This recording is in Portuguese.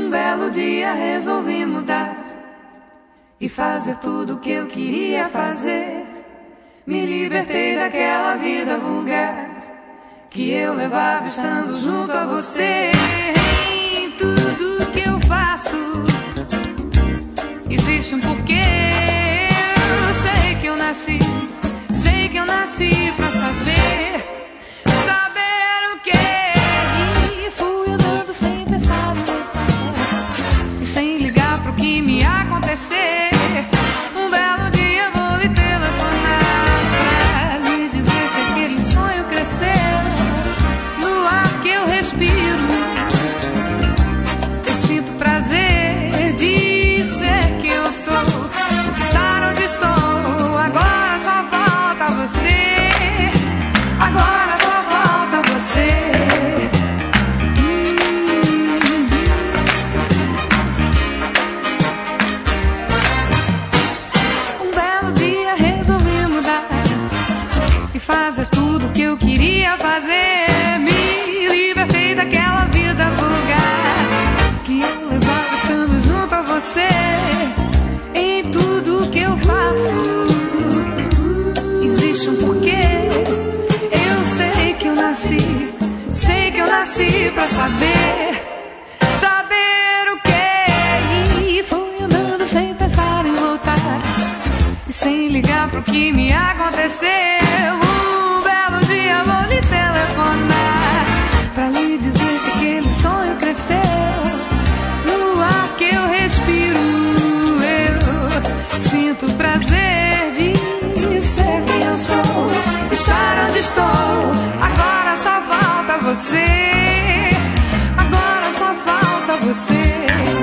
Um belo dia resolvi mudar e fazer tudo o que eu queria fazer. Me libertei daquela vida vulgar que eu levava estando junto a você. Em tudo que eu faço existe um porquê. Eu sei que eu nasci pra saber o que. E fui andando sem pensar em voltar e sem ligar pro que me ia acontecer. Um belo dia vou lhe telefonar pra lhe dizer que aquele sonho cresceu. No ar que eu respiro eu sinto prazer de ser que eu sou, de estar onde estou. Agora só falta você. Agora só falta você. Um belo dia resolvi mudar e fazer tudo o que eu queria fazer. Me libertei daquela vida vulgar que eu levava estando junto a você. Em tudo que eu faço existe um porquê. Eu sei que eu nasci pra saber o que. E fui andando sem pensar em voltar e sem ligar pro que me aconteceu. Um belo dia vou lhe telefonar pra lhe dizer que aquele sonho cresceu. No ar que eu respiro eu sinto prazer de ser quem eu sou, estar onde estou. Agora só falta você. Agora só falta você.